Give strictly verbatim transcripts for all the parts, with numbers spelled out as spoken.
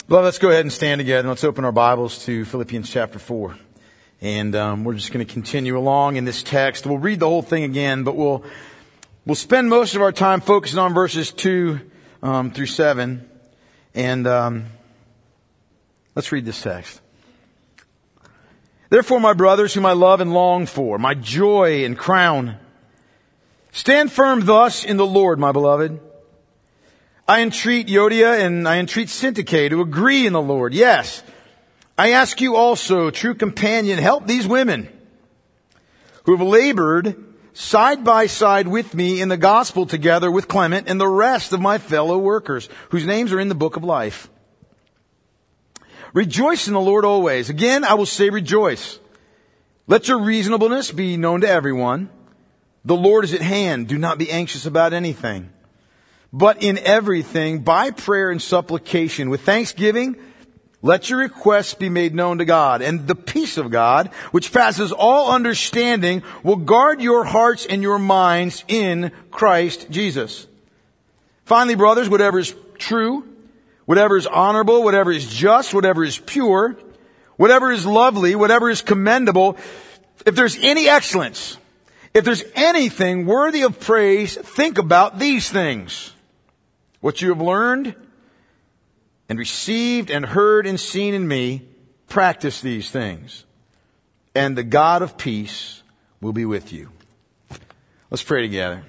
Well, let's go ahead and stand together and let's open our Bibles to Philippians chapter four. And um, we're just going to continue along in this text. We'll read the whole thing again, but we'll we'll spend most of our time focusing on verses two um, through seven. And um, let's read this text. Therefore, my brothers, whom I love and long for, my joy and crown, stand firm thus in the Lord, my beloved. I entreat Euodia and I entreat Syntyche to agree in the Lord. Yes, I ask you also, true companion, help these women who have labored side by side with me in the gospel together with Clement and the rest of my fellow workers, whose names are in the book of life. Rejoice in the Lord always. Again, I will say rejoice. Let your reasonableness be known to everyone. The Lord is at hand. Do not be anxious about anything, but in everything, by prayer and supplication, with thanksgiving, let your requests be made known to God. And the peace of God, which passes all understanding, will guard your hearts and your minds in Christ Jesus. Finally, brothers, whatever is true, whatever is honorable, whatever is just, whatever is pure, whatever is lovely, whatever is commendable, if there's any excellence, if there's anything worthy of praise, think about these things. What you have learned and received and heard and seen in me, practice these things. And the God of peace will be with you. Let's pray together.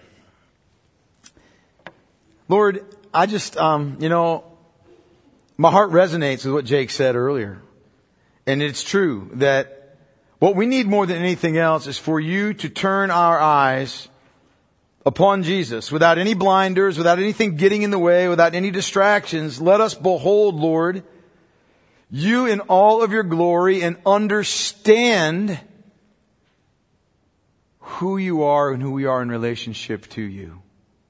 Lord, I just, um, you know, my heart resonates with what Jake said earlier. And it's true that what we need more than anything else is for you to turn our eyes upon Jesus, without any blinders, without anything getting in the way, without any distractions. Let us behold, Lord, you in all of your glory and understand who you are and who we are in relationship to you.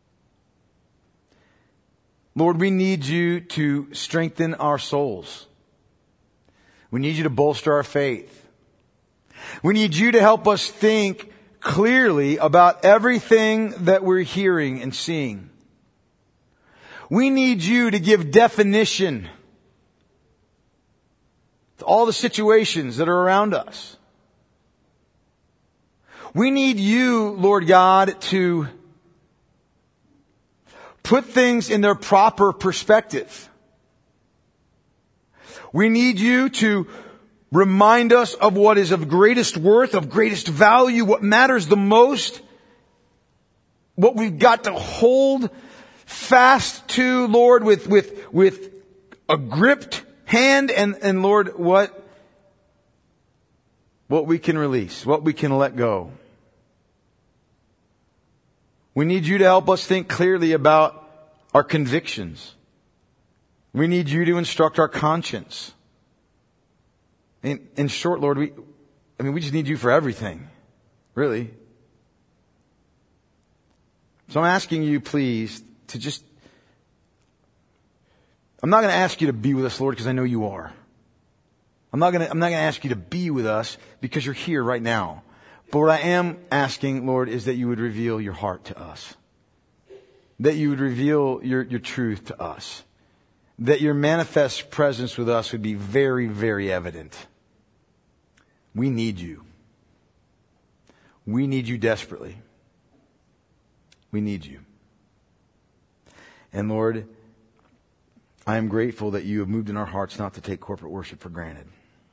Lord, we need you to strengthen our souls. We need you to bolster our faith. We need you to help us think clearly about everything that we're hearing and seeing. We need you to give definition to all the situations that are around us. We need you, Lord God, to put things in their proper perspective. We need you to remind us of what is of greatest worth, of greatest value, what matters the most, what we've got to hold fast to, Lord, with, with, with a gripped hand, and, and Lord, what, what we can release, what we can let go. We need you to help us think clearly about our convictions. We need you to instruct our conscience. In, in short, Lord, we, I mean, we just need you for everything, really. So I'm asking you, please, to just, I'm not going to ask you to be with us, Lord, because I know you are. I'm not going to, I'm not going to ask you to be with us because you're here right now. But what I am asking, Lord, is that you would reveal your heart to us. That you would reveal your, your truth to us. That your manifest presence with us would be very, very evident. We need you. We need you desperately. We need you. And Lord, I am grateful that you have moved in our hearts not to take corporate worship for granted.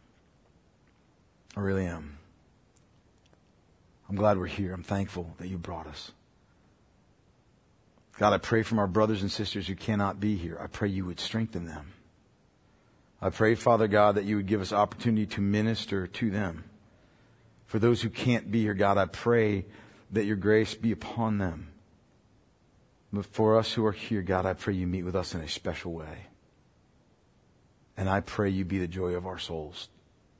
I really am. I'm glad we're here. I'm thankful that you brought us. God, I pray for our brothers and sisters who cannot be here. I pray you would strengthen them. I pray, Father God, that you would give us opportunity to minister to them. For those who can't be here, God, I pray that your grace be upon them. But for us who are here, God, I pray you meet with us in a special way. And I pray you be the joy of our souls.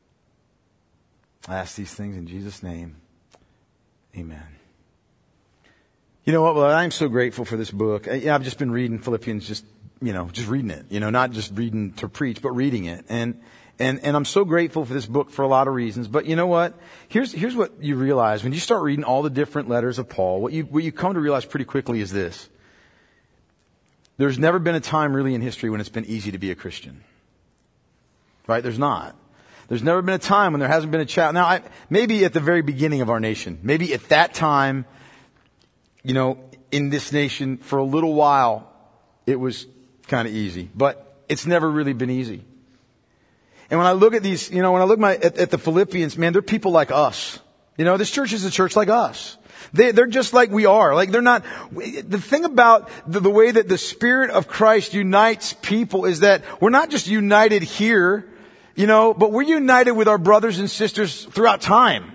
I ask these things in Jesus' name. Amen. You know what? Well, I'm so grateful for this book. Yeah, I've just been reading Philippians, just, you know, just reading it, you know, not just reading to preach, but reading it. And, and, and I'm so grateful for this book for a lot of reasons. But you know what? Here's, here's what you realize when you start reading all the different letters of Paul. What you, what you come to realize pretty quickly is this. There's never been a time really in history when it's been easy to be a Christian. Right? There's not. There's never been a time when there hasn't been a challenge. Now, I, maybe at the very beginning of our nation, maybe at that time, you know, in this nation for a little while, it was kind of easy. But it's never really been easy. And when I look at these, you know, when I look my, at, at the Philippians, man, they're people like us. You know, this church is a church like us. They, they're just like we are. Like they're not, the thing about the, the way that the Spirit of Christ unites people is that we're not just united here, you know, but we're united with our brothers and sisters throughout time.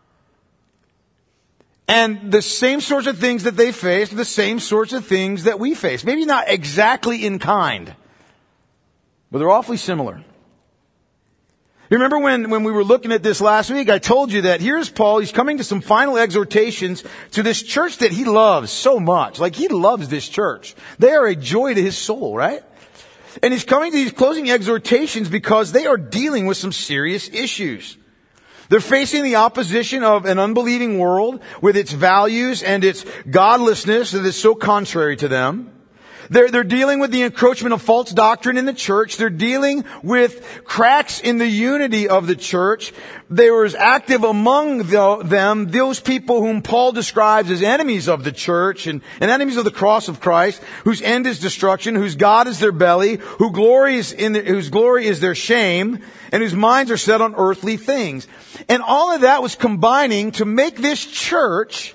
And the same sorts of things that they face are the same sorts of things that we face. Maybe not exactly in kind, but they're awfully similar. You remember when, when we were looking at this last week, I told you that here's Paul, he's coming to some final exhortations to this church that he loves so much. Like he loves this church. They are a joy to his soul, right? And he's coming to these closing exhortations because they are dealing with some serious issues. They're facing the opposition of an unbelieving world with its values and its godlessness that is so contrary to them. They're, they're dealing with the encroachment of false doctrine in the church. They're dealing with cracks in the unity of the church. There was active among the, them those people whom Paul describes as enemies of the church and, and enemies of the cross of Christ, whose end is destruction, whose God is their belly, who glories in the, whose glory is their shame, and whose minds are set on earthly things. And all of that was combining to make this church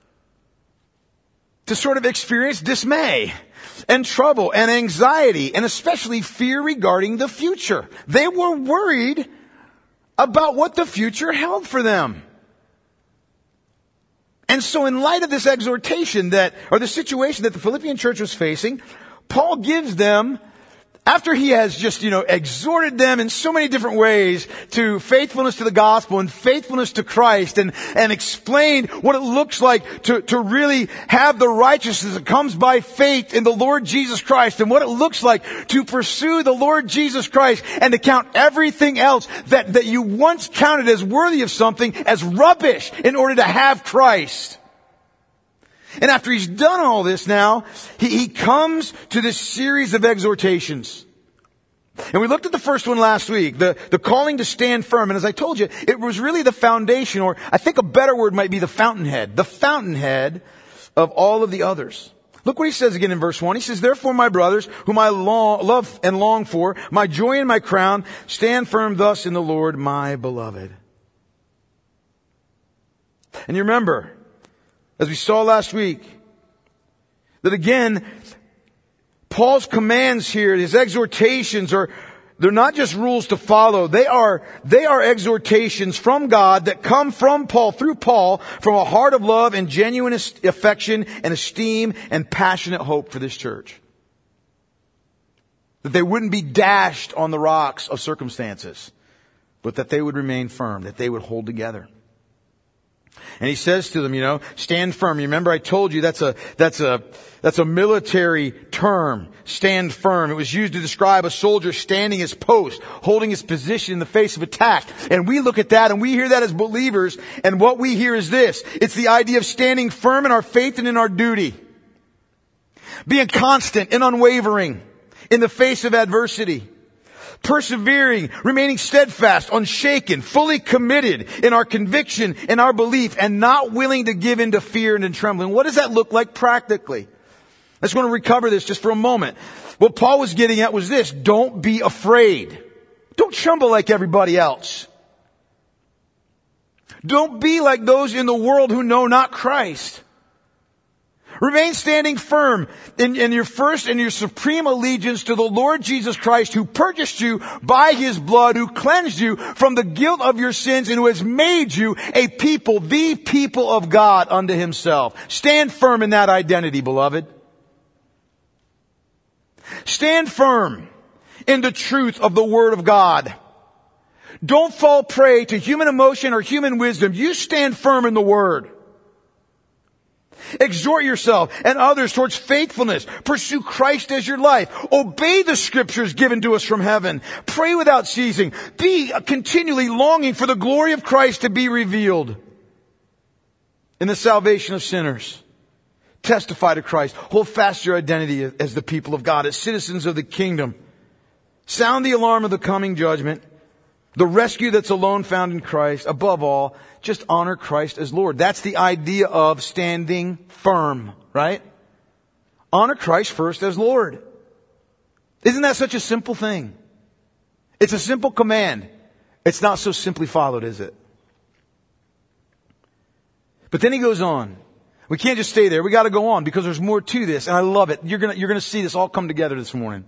to sort of experience dismay and trouble and anxiety and especially fear regarding the future. They were worried about what the future held for them. And so in light of this exhortation that, or the situation that the Philippian church was facing, Paul gives them, after he has just, you know, exhorted them in so many different ways to faithfulness to the gospel and faithfulness to Christ and, and explained what it looks like to, to really have the righteousness that comes by faith in the Lord Jesus Christ and what it looks like to pursue the Lord Jesus Christ and to count everything else that, that you once counted as worthy of something as rubbish in order to have Christ. And after he's done all this now, he, he comes to this series of exhortations. And we looked at the first one last week, the, the calling to stand firm. And as I told you, it was really the foundation, or I think a better word might be the fountainhead, the fountainhead of all of the others. Look what he says again in verse one. He says, "Therefore, my brothers, whom I long, love and long for, my joy and my crown, stand firm thus in the Lord, my beloved." And you remember, as we saw last week, that again, Paul's commands here, his exhortations are, they're not just rules to follow. They are, they are exhortations from God that come from Paul, through Paul, from a heart of love and genuine affection and esteem and passionate hope for this church. That they wouldn't be dashed on the rocks of circumstances, but that they would remain firm, that they would hold together. And he says to them, you know, stand firm. You remember I told you that's a, that's a, that's a military term. Stand firm. It was used to describe a soldier standing his post, holding his position in the face of attack. And we look at that and we hear that as believers. And what we hear is this. It's the idea of standing firm in our faith and in our duty. Being constant and unwavering in the face of adversity. Persevering, remaining steadfast, unshaken, fully committed in our conviction and our belief, and not willing to give in to fear and in trembling. What does that look like practically? I just want to recover this just for a moment. What Paul was getting at was this: don't be afraid. Don't tremble like everybody else. Don't be like those in the world who know not Christ. Remain standing firm in, in your first and your supreme allegiance to the Lord Jesus Christ, who purchased you by His blood, who cleansed you from the guilt of your sins, and who has made you a people, the people of God unto Himself. Stand firm in that identity, beloved. Stand firm in the truth of the Word of God. Don't fall prey to human emotion or human wisdom. You stand firm in the Word. Exhort yourself and others towards faithfulness. Pursue Christ as your life. Obey the scriptures given to us from heaven. Pray without ceasing. Be continually longing for the glory of Christ to be revealed in the salvation of sinners. Testify to Christ. Hold fast your identity as the people of God, as citizens of the kingdom. Sound the alarm of the coming judgment, the rescue that's alone found in Christ. Above all, just honor Christ as Lord. That's the idea of standing firm, right? Honor Christ first as Lord. Isn't that such a simple thing? It's a simple command. It's not so simply followed, is it? But then he goes on. We can't just stay there. We got to go on because there's more to this, and I love it. You're gonna, you're gonna see this all come together this morning.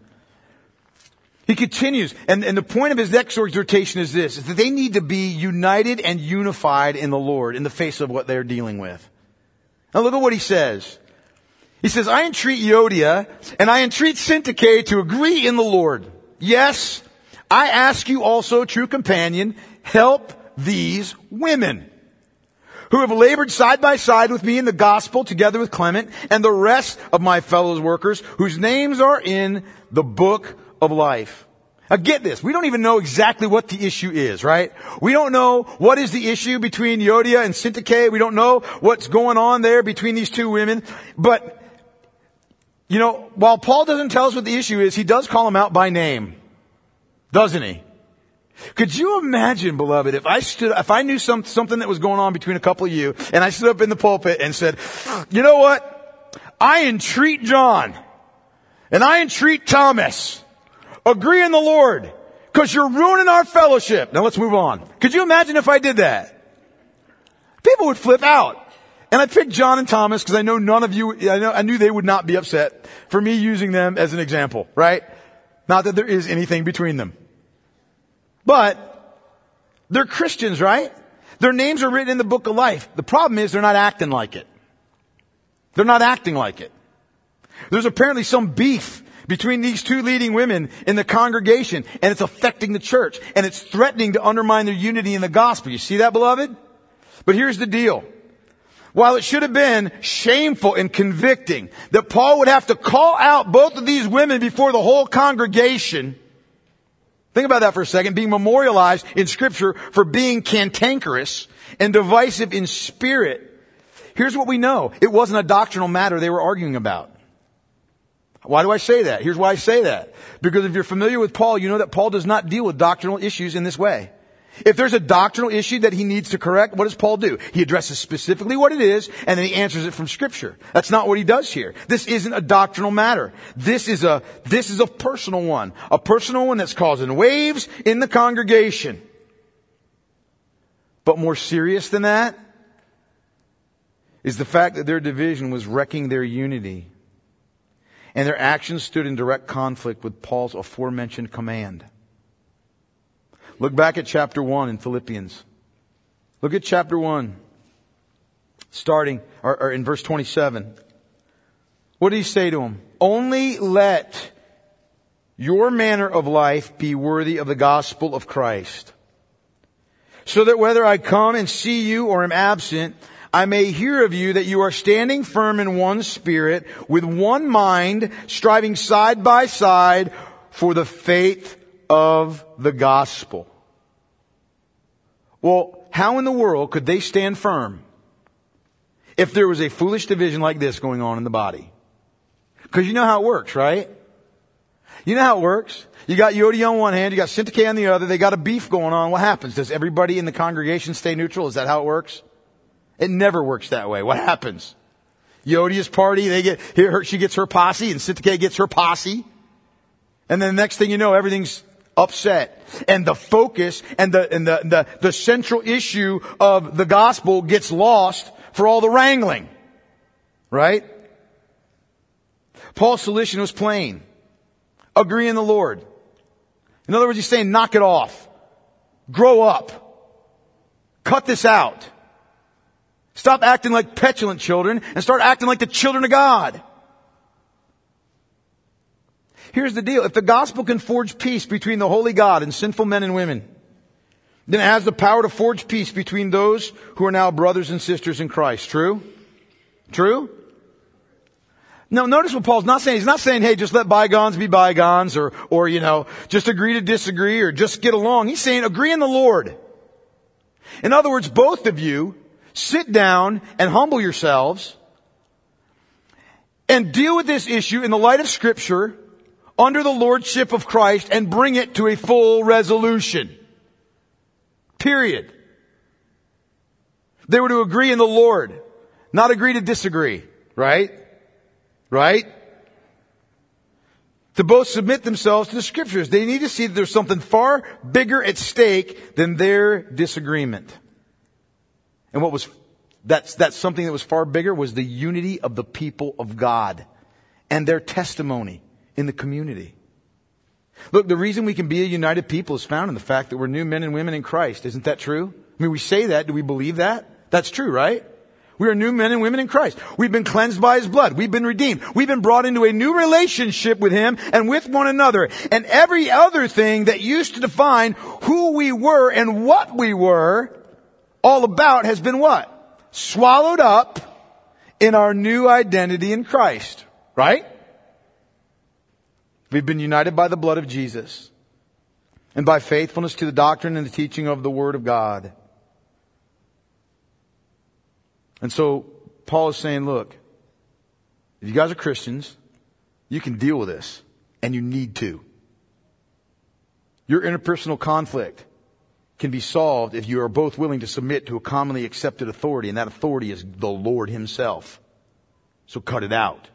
He continues, and, and the point of his next exhortation is this, is that they need to be united and unified in the Lord in the face of what they're dealing with. Now look at what he says. He says, I entreat Euodia and I entreat Syntyche to agree in the Lord. Yes, I ask you also, true companion, help these women who have labored side by side with me in the gospel together with Clement and the rest of my fellow workers whose names are in the book of life. Now get this. We don't even know exactly what the issue is, right? We don't know what is the issue between Euodia and Syntyche. We don't know what's going on there between these two women. But, you know, while Paul doesn't tell us what the issue is, he does call them out by name. Doesn't he? Could you imagine, beloved, if I stood, if I knew some, something that was going on between a couple of you, and I stood up in the pulpit and said, you know what? I entreat John, and I entreat Thomas, agree in the Lord, because you're ruining our fellowship. Now let's move on. Could you imagine if I did that? People would flip out. And I picked John and Thomas because I know none of you, I know, I knew they would not be upset for me using them as an example, right? Not that there is anything between them. But they're Christians, right? Their names are written in the book of life. The problem is they're not acting like it. They're not acting like it. There's apparently some beef between these two leading women in the congregation, and it's affecting the church, and it's threatening to undermine their unity in the gospel. You see that, beloved? But here's the deal. While it should have been shameful and convicting that Paul would have to call out both of these women before the whole congregation, think about that for a second, being memorialized in Scripture for being cantankerous and divisive in spirit. Here's what we know. It wasn't a doctrinal matter they were arguing about. Why do I say that? Here's why I say that. Because if you're familiar with Paul, you know that Paul does not deal with doctrinal issues in this way. If there's a doctrinal issue that he needs to correct, what does Paul do? He addresses specifically what it is, and then he answers it from Scripture. That's not what he does here. This isn't a doctrinal matter. This is a, this is a personal one. A personal one that's causing waves in the congregation. But more serious than that is the fact that their division was wrecking their unity. And their actions stood in direct conflict with Paul's aforementioned command. Look back at chapter one in Philippians. Look at chapter one, starting or, or in verse twenty-seven. What did he say to them? Only let your manner of life be worthy of the gospel of Christ, so that whether I come and see you or am absent, I may hear of you that you are standing firm in one spirit, with one mind, striving side by side for the faith of the gospel. Well, how in the world could they stand firm if there was a foolish division like this going on in the body? Because you know how it works, right? You know how it works. You got Euodia on one hand, you got Syntyche on the other, they got a beef going on. What happens? Does everybody in the congregation stay neutral? Is that how it works? It never works that way. What happens? Euodia's party, they get, her, she gets her posse, and Syntyche gets her posse. And then the next thing you know, everything's upset. And the focus and the, and the, the, the central issue of the gospel gets lost for all the wrangling. Right? Paul's solution was plain. Agree in the Lord. In other words, he's saying, knock it off. Grow up. Cut this out. Stop acting like petulant children and start acting like the children of God. Here's the deal. If the gospel can forge peace between the holy God and sinful men and women, then it has the power to forge peace between those who are now brothers and sisters in Christ. True? True? Now, notice what Paul's not saying. He's not saying, hey, just let bygones be bygones, or, or, you know, just agree to disagree, or just get along. He's saying, agree in the Lord. In other words, both of you sit down and humble yourselves and deal with this issue in the light of Scripture, under the lordship of Christ and bring it to a full resolution. Period. They were to agree in the Lord, not agree to disagree. Right? Right? To both submit themselves to the Scriptures. They need to see that there's something far bigger at stake than their disagreement. And what was, that's, that's something that was far bigger was the unity of the people of God and their testimony in the community. Look, the reason we can be a united people is found in the fact that we're new men and women in Christ. Isn't that true? I mean, we say that. Do we believe that? That's true, right? We are new men and women in Christ. We've been cleansed by His blood. We've been redeemed. We've been brought into a new relationship with Him and with one another. And every other thing that used to define who we were and what we were all about has been what? Swallowed up in our new identity in Christ. Right? We've been united by the blood of Jesus and by faithfulness to the doctrine and the teaching of the Word of God. And so Paul is saying, look, if you guys are Christians, you can deal with this, and you need to. Your interpersonal conflict can be solved if you are both willing to submit to a commonly accepted authority, and that authority is the Lord Himself. So cut it out.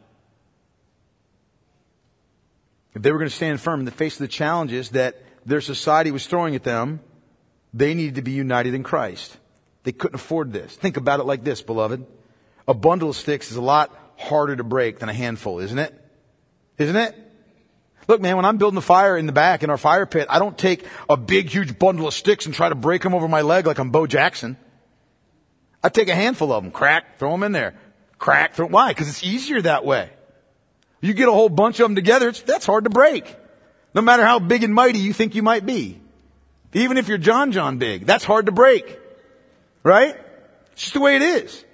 If they were going to stand firm in the face of the challenges that their society was throwing at them, they needed to be united in Christ. They couldn't afford this. Think about it like this, beloved. A bundle of sticks is a lot harder to break than a handful, isn't it? Isn't it? Look, man, when I'm building a fire in the back in our fire pit, I don't take a big, huge bundle of sticks and try to break them over my leg like I'm Bo Jackson. I take a handful of them, crack, throw them in there. Crack, throw, why? Because it's easier that way. You get a whole bunch of them together, it's, that's hard to break. No matter how big and mighty you think you might be. Even if you're John John big, that's hard to break. Right? It's just the way it is.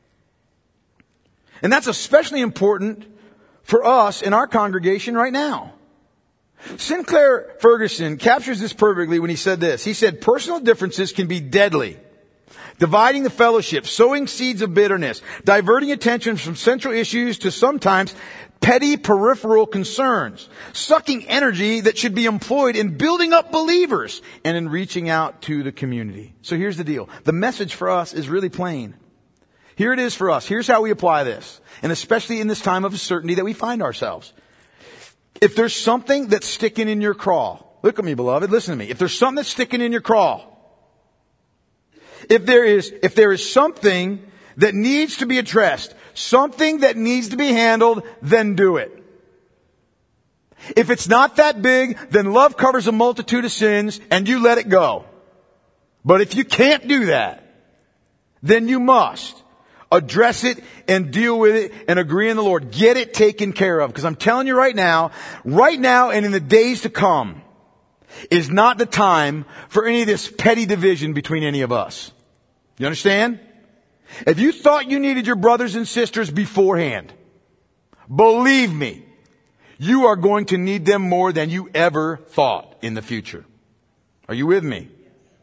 And that's especially important for us in our congregation right now. Sinclair Ferguson captures this perfectly when he said this. He said, personal differences can be deadly. Dividing the fellowship, sowing seeds of bitterness, diverting attention from central issues to sometimes petty peripheral concerns, sucking energy that should be employed in building up believers and in reaching out to the community. So here's the deal. The message for us is really plain. Here it is for us. Here's how we apply this. And especially in this time of uncertainty that we find ourselves. If there's something that's sticking in your craw, look at me, beloved, listen to me. If there's something that's sticking in your craw, if there is, if there is something that needs to be addressed, something that needs to be handled, then do it. If it's not that big, then love covers a multitude of sins and you let it go. But if you can't do that, then you must address it and deal with it and agree in the Lord. Get it taken care of. Because I'm telling you right now, right now and in the days to come, is not the time for any of this petty division between any of us. You understand? If you thought you needed your brothers and sisters beforehand, believe me, you are going to need them more than you ever thought in the future. Are you with me?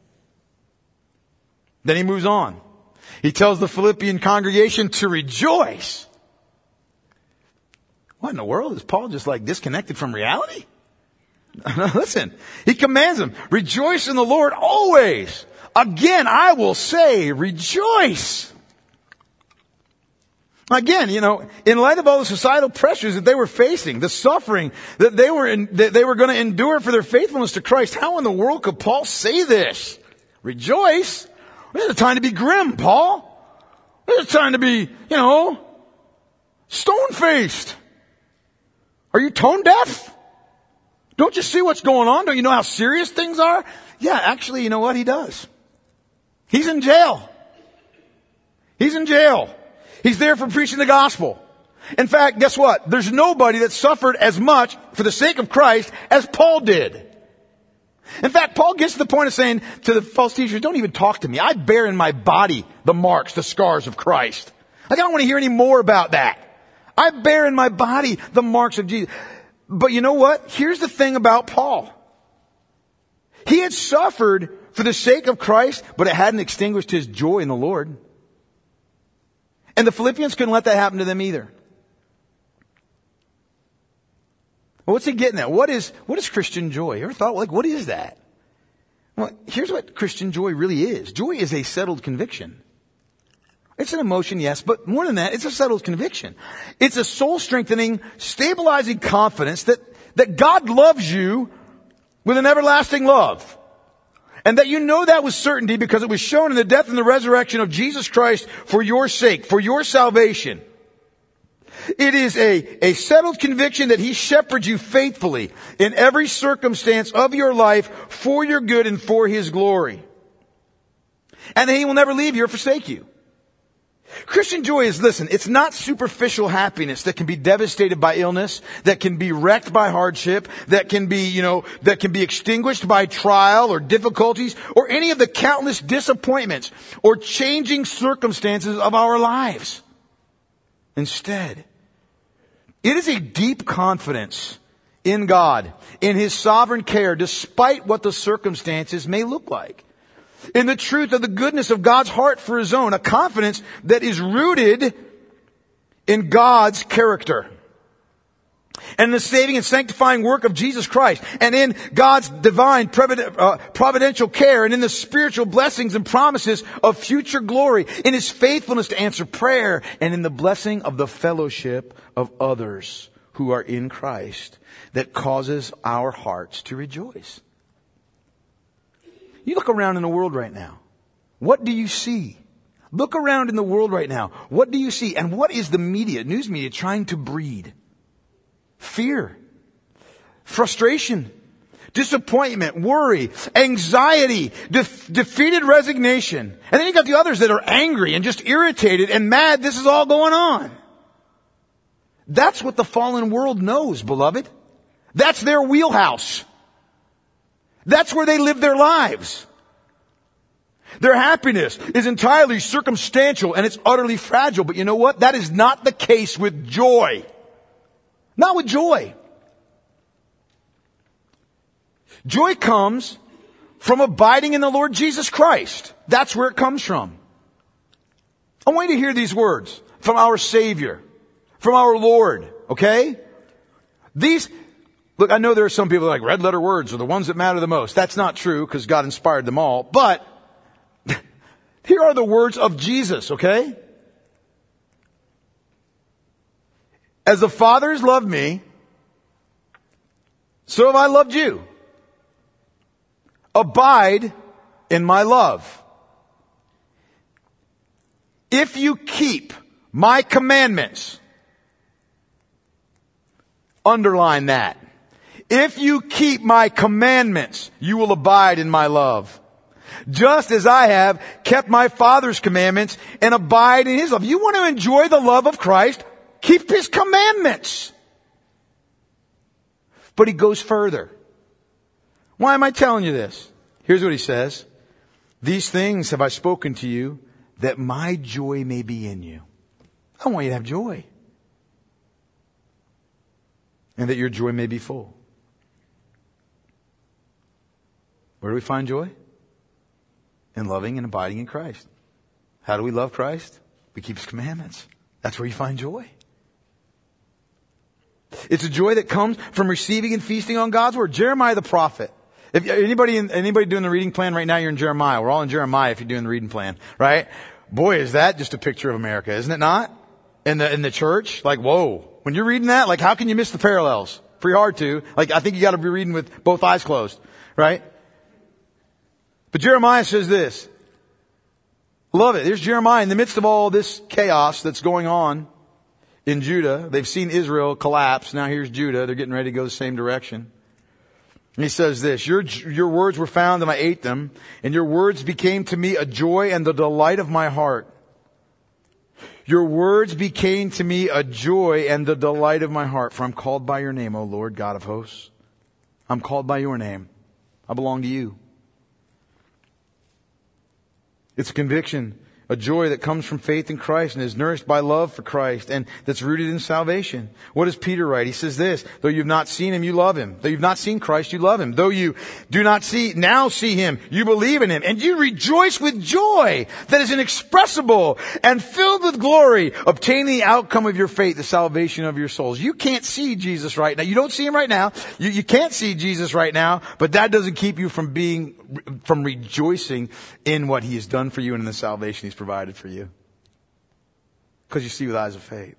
Then he moves on. He tells the Philippian congregation to rejoice. What in the world? Is Paul just like disconnected from reality? Listen, he commands them, rejoice in the Lord always. Again, I will say, rejoice. Again, you know, in light of all the societal pressures that they were facing, the suffering that they were in, that they were going to endure for their faithfulness to Christ, how in the world could Paul say this? Rejoice? This is a time to be grim, Paul. This is a time to be, you know, stone-faced. Are you tone deaf? Don't you see what's going on? Don't you know how serious things are? Yeah, actually, you know what? He does. He's in jail. He's in jail. He's there for preaching the gospel. In fact, guess what? There's nobody that suffered as much for the sake of Christ as Paul did. In fact, Paul gets to the point of saying to the false teachers, don't even talk to me. I bear in my body the marks, the scars of Christ. Like, I don't want to hear any more about that. I bear in my body the marks of Jesus. But you know what? Here's the thing about Paul. He had suffered for the sake of Christ, but it hadn't extinguished his joy in the Lord. And the Philippians couldn't let that happen to them either. Well, what's he getting at? What is, what is Christian joy? You ever thought, like, what is that? Well, here's what Christian joy really is. Joy is a settled conviction. It's an emotion, yes, but more than that, it's a settled conviction. It's a soul-strengthening, stabilizing confidence that, that God loves you with an everlasting love. And that you know that with certainty because it was shown in the death and the resurrection of Jesus Christ for your sake, for your salvation. It is a, a settled conviction that He shepherds you faithfully in every circumstance of your life for your good and for His glory. And that He will never leave you or forsake you. Christian joy is, listen, it's not superficial happiness that can be devastated by illness, that can be wrecked by hardship, that can be, you know, that can be extinguished by trial or difficulties or any of the countless disappointments or changing circumstances of our lives. Instead, it is a deep confidence in God, in His sovereign care, despite what the circumstances may look like. In the truth of the goodness of God's heart for His own, a confidence that is rooted in God's character. And the saving and sanctifying work of Jesus Christ. And in God's divine providential care. And in the spiritual blessings and promises of future glory. In His faithfulness to answer prayer. And in the blessing of the fellowship of others who are in Christ. That causes our hearts to rejoice. You look around in the world right now. What do you see? Look around in the world right now. What do you see? And what is the media, news media, trying to breed? Fear, frustration, disappointment, worry, anxiety, def- defeated resignation. And then you got the others that are angry and just irritated and mad this is all going on. That's what the fallen world knows, beloved. That's their wheelhouse. That's where they live their lives. Their happiness is entirely circumstantial and it's utterly fragile. But you know what? That is not the case with joy. Not with joy. Joy comes from abiding in the Lord Jesus Christ. That's where it comes from. I want you to hear these words from our Savior, from our Lord, okay? These, look, I know there are some people like red letter words are the ones that matter the most. That's not true because God inspired them all. But here are the words of Jesus, okay? As the Father has loved me, so have I loved you. Abide in my love. If you keep my commandments, underline that. If you keep my commandments, you will abide in my love. Just as I have kept my Father's commandments and abide in His love. You want to enjoy the love of Christ? Keep His commandments. But He goes further. Why am I telling you this? Here's what He says. These things have I spoken to you that my joy may be in you. I want you to have joy. And that your joy may be full. Where do we find joy? In loving and abiding in Christ. How do we love Christ? We keep His commandments. That's where you find joy. It's a joy that comes from receiving and feasting on God's Word. Jeremiah the prophet. If anybody in, anybody doing the reading plan right now, you're in Jeremiah. We're all in Jeremiah if you're doing the reading plan, right? Boy, is that just a picture of America, isn't it not? In the, in the church, like, whoa. When you're reading that, like, how can you miss the parallels? Pretty hard to. Like, I think you gotta be reading with both eyes closed, right? But Jeremiah says this. Love it. There's Jeremiah in the midst of all this chaos that's going on in Judah. They've seen Israel collapse. Now here's Judah. They're getting ready to go the same direction. And he says this, your, your words were found and I ate them, and your words became to me a joy and the delight of my heart. Your words became to me a joy and the delight of my heart, for I'm called by your name, O Lord God of hosts. I'm called by your name. I belong to you. It's a conviction A joy that comes from faith in Christ and is nourished by love for Christ and that's rooted in salvation. What does Peter write? He says this, though you've not seen him, you love him. Though you've not seen Christ, you love him. Though you do not see, now see him, you believe in him. And you rejoice with joy that is inexpressible and filled with glory, obtaining the outcome of your faith, the salvation of your souls. You can't see Jesus right now. You don't see him right now. You, you can't see Jesus right now, but that doesn't keep you from being, from rejoicing in what he has done for you and in the salvation he's provided for you. Because you see with eyes of faith.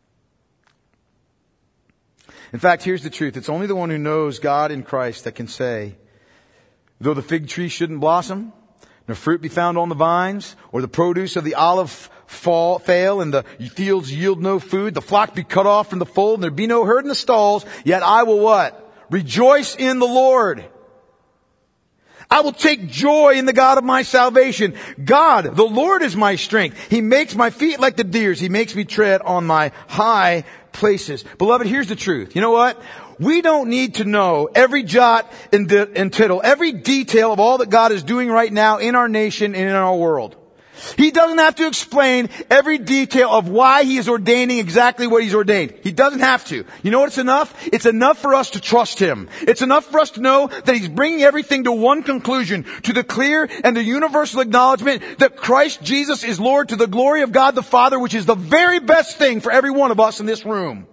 In fact, here's the truth. It's only the one who knows God in Christ that can say, though the fig tree shouldn't blossom, nor fruit be found on the vines, or the produce of the olive fall, fail, and the fields yield no food, the flock be cut off from the fold, and there be no herd in the stalls, yet I will what? Rejoice in the Lord. I will take joy in the God of my salvation. God, the Lord is my strength. He makes my feet like the deer's. He makes me tread on my high places. Beloved, here's the truth. You know what? We don't need to know every jot and, di- and tittle, every detail of all that God is doing right now in our nation and in our world. He doesn't have to explain every detail of why he is ordaining exactly what he's ordained. He doesn't have to. You know what's enough? It's enough for us to trust him. It's enough for us to know that he's bringing everything to one conclusion, to the clear and the universal acknowledgement that Christ Jesus is Lord, to the glory of God the Father, which is the very best thing for every one of us in this room.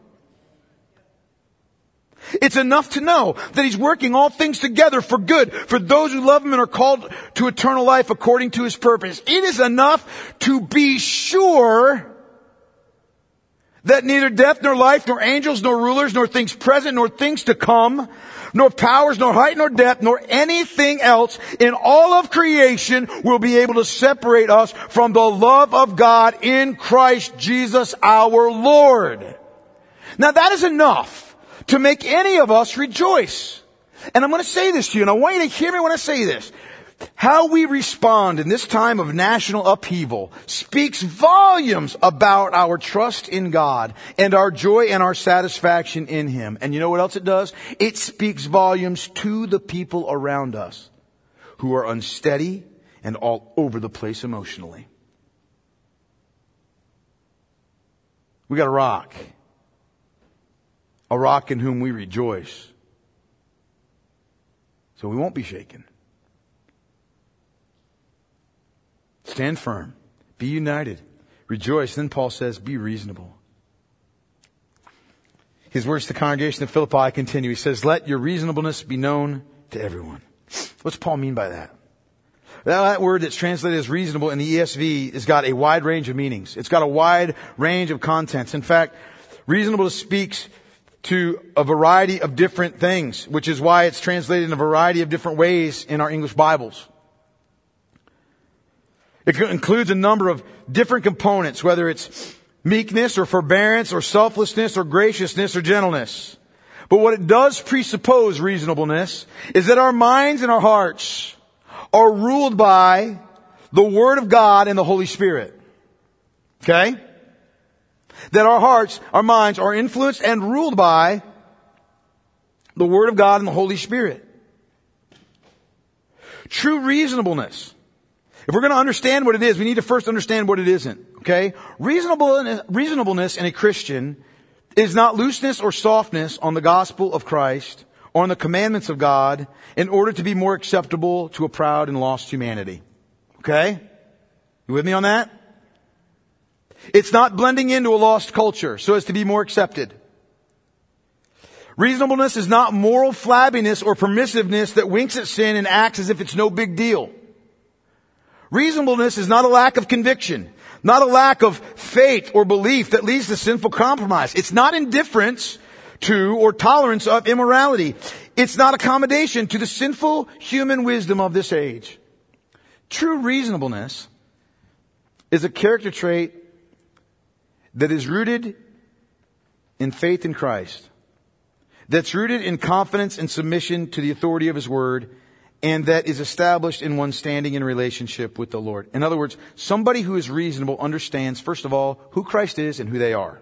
It's enough to know that he's working all things together for good for those who love him and are called to eternal life according to his purpose. It is enough to be sure that neither death nor life, nor angels, nor rulers, nor things present, nor things to come, nor powers, nor height, nor depth, nor anything else in all of creation will be able to separate us from the love of God in Christ Jesus our Lord. Now that is enough to make any of us rejoice. And I'm going to say this to you, and I want you to hear me when I say this. How we respond in this time of national upheaval speaks volumes about our trust in God and our joy and our satisfaction in him. And you know what else it does? It speaks volumes to the people around us who are unsteady and all over the place emotionally. We got a rock. A rock in whom we rejoice. So we won't be shaken. Stand firm. Be united. Rejoice. Then Paul says, be reasonable. His words to the congregation of Philippi continue. He says, let your reasonableness be known to everyone. What's Paul mean by that? That word that's translated as reasonable in the E S V has got a wide range of meanings. It's got a wide range of contents. In fact, reasonable speaks to a variety of different things, which is why it's translated in a variety of different ways in our English Bibles. It includes a number of different components, whether it's meekness or forbearance or selflessness or graciousness or gentleness. But what it does presuppose, reasonableness, is that our minds and our hearts are ruled by the Word of God and the Holy Spirit. Okay? That our hearts, our minds are influenced and ruled by the Word of God and the Holy Spirit. True reasonableness. If we're going to understand what it is, we need to first understand what it isn't. Okay? Reasonableness, reasonableness in a Christian is not looseness or softness on the gospel of Christ or on the commandments of God in order to be more acceptable to a proud and lost humanity. Okay? You with me on that? It's not blending into a lost culture so as to be more accepted. Reasonableness is not moral flabbiness or permissiveness that winks at sin and acts as if it's no big deal. Reasonableness is not a lack of conviction, not a lack of faith or belief that leads to sinful compromise. It's not indifference to or tolerance of immorality. It's not accommodation to the sinful human wisdom of this age. True reasonableness is a character trait that is rooted in faith in Christ, that's rooted in confidence and submission to the authority of His Word, and that is established in one's standing in relationship with the Lord. In other words, somebody who is reasonable understands, first of all, who Christ is and who they are.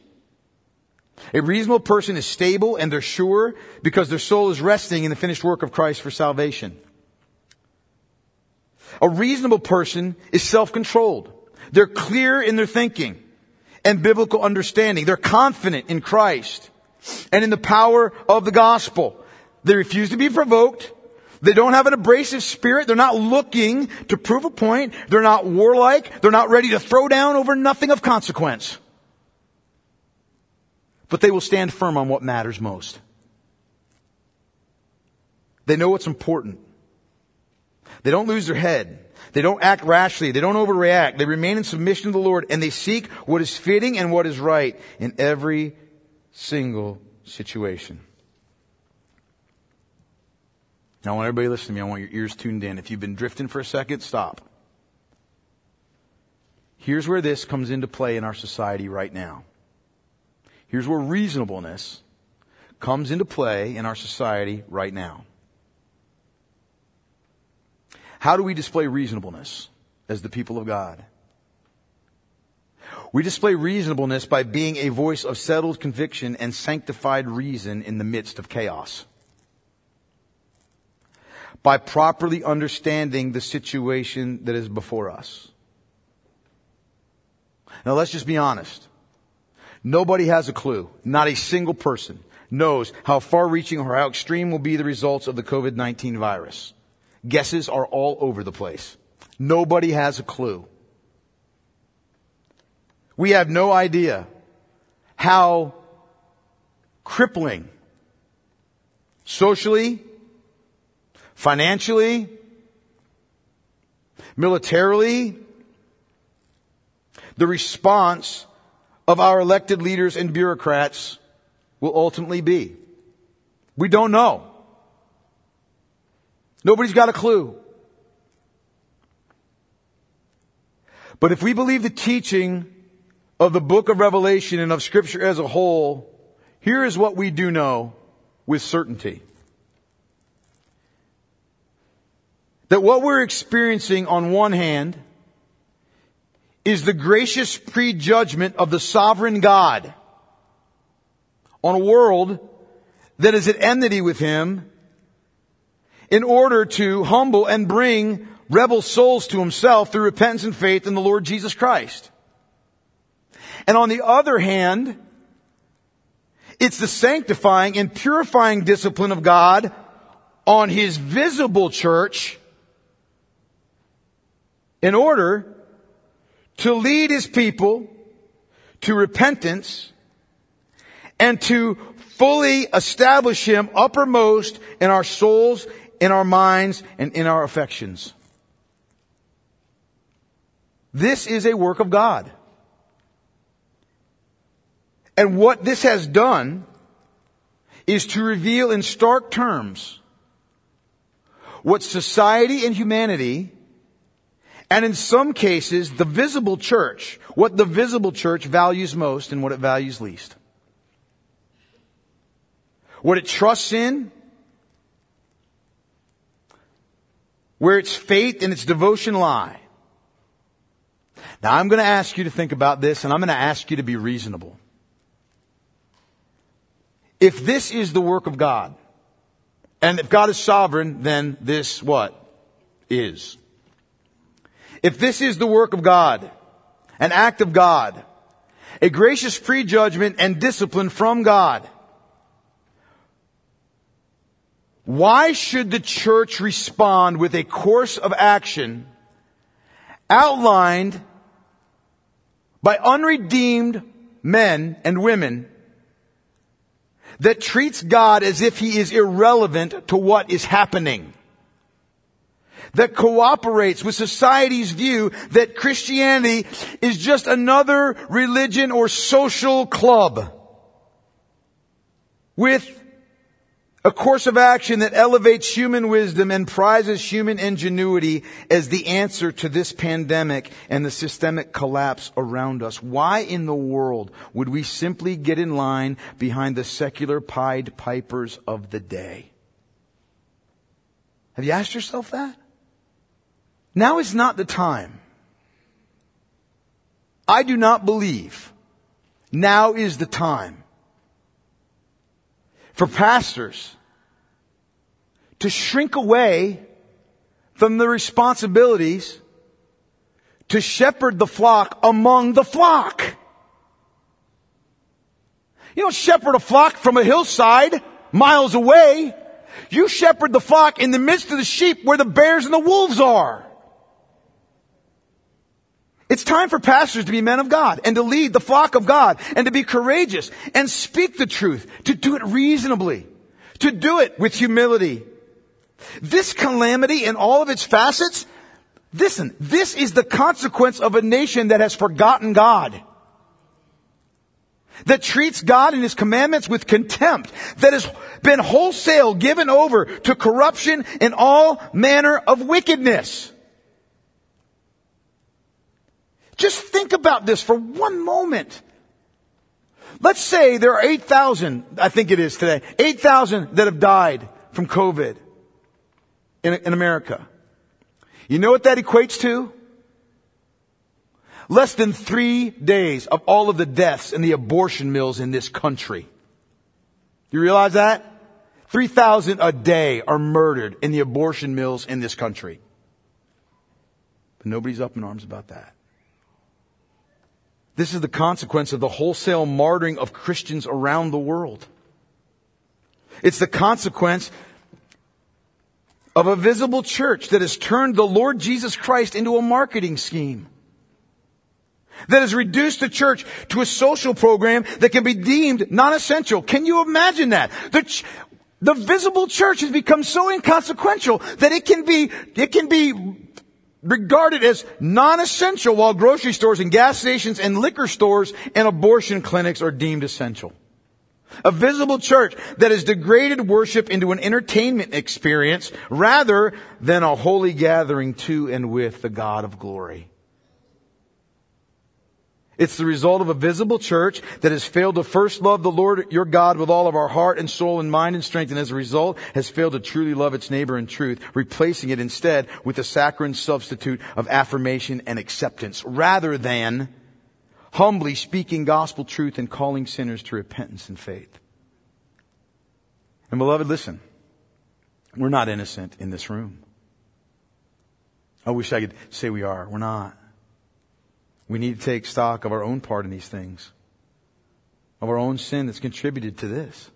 A reasonable person is stable and they're sure because their soul is resting in the finished work of Christ for salvation. A reasonable person is self-controlled. They're clear in their thinking and biblical understanding. They're confident in Christ and in the power of the gospel. They refuse to be provoked. They don't have an abrasive spirit. They're not looking to prove a point. They're not warlike. They're not ready to throw down over nothing of consequence. But they will stand firm on what matters most. They know what's important. They don't lose their head. They don't act rashly. They don't overreact. They remain in submission to the Lord, and they seek what is fitting and what is right in every single situation. Now, I want everybody to listen to me. I want your ears tuned in. If you've been drifting for a second, stop. Here's where this comes into play in our society right now. Here's where reasonableness comes into play in our society right now. How do we display reasonableness as the people of God? We display reasonableness by being a voice of settled conviction and sanctified reason in the midst of chaos. By properly understanding the situation that is before us. Now let's just be honest. Nobody has a clue. Not a single person knows how far-reaching or how extreme will be the results of the covid nineteen virus. Guesses are all over the place. Nobody has a clue. We have no idea how crippling socially, financially, militarily, the response of our elected leaders and bureaucrats will ultimately be. We don't know. Nobody's got a clue. But if we believe the teaching of the book of Revelation and of Scripture as a whole, here is what we do know with certainty. That what we're experiencing on one hand is the gracious prejudgment of the sovereign God on a world that is at enmity with Him in order to humble and bring rebel souls to Himself through repentance and faith in the Lord Jesus Christ. And on the other hand, it's the sanctifying and purifying discipline of God on His visible church in order to lead His people to repentance and to fully establish Him uppermost in our souls, in our minds, and in our affections. This is a work of God. And what this has done is to reveal in stark terms what society and humanity, and in some cases, the visible church, what the visible church values most and what it values least. What it trusts in, where its faith and its devotion lie. Now I'm going to ask you to think about this, and I'm going to ask you to be reasonable. If this is the work of God, and if God is sovereign, then this what? Is. If this is the work of God, an act of God, a gracious prejudgment and discipline from God, why should the church respond with a course of action outlined by unredeemed men and women that treats God as if He is irrelevant to what is happening? That cooperates with society's view that Christianity is just another religion or social club with a course of action that elevates human wisdom and prizes human ingenuity as the answer to this pandemic and the systemic collapse around us. Why in the world would we simply get in line behind the secular Pied Pipers of the day? Have you asked yourself that? Now is not the time. I do not believe now is the time for pastors to shrink away from the responsibilities to shepherd the flock among the flock. You don't shepherd a flock from a hillside miles away. You shepherd the flock in the midst of the sheep where the bears and the wolves are. It's time for pastors to be men of God and to lead the flock of God and to be courageous and speak the truth, to do it reasonably, to do it with humility. This calamity in all of its facets, listen, this is the consequence of a nation that has forgotten God, that treats God and His commandments with contempt, that has been wholesale given over to corruption and all manner of wickedness. Just think about this for one moment. Let's say there are eight thousand, I think it is today, eight thousand that have died from COVID in, in America. You know what that equates to? Less than three days of all of the deaths in the abortion mills in this country. You realize that? three thousand a day are murdered in the abortion mills in this country. But nobody's up in arms about that. This is the consequence of the wholesale martyring of Christians around the world. It's the consequence of a visible church that has turned the Lord Jesus Christ into a marketing scheme. That has reduced the church to a social program that can be deemed non-essential. Can you imagine that? The, ch- the visible church has become so inconsequential that it can be, it can be regarded as non-essential, while grocery stores and gas stations and liquor stores and abortion clinics are deemed essential. A visible church that has degraded worship into an entertainment experience rather than a holy gathering to and with the God of glory. It's the result of a visible church that has failed to first love the Lord your God with all of our heart and soul and mind and strength, and as a result has failed to truly love its neighbor in truth, replacing it instead with the saccharine substitute of affirmation and acceptance, rather than humbly speaking gospel truth and calling sinners to repentance and faith. And beloved, listen, we're not innocent in this room. I wish I could say we are. We're not. We need to take stock of our own part in these things, of our own sin that's contributed to this.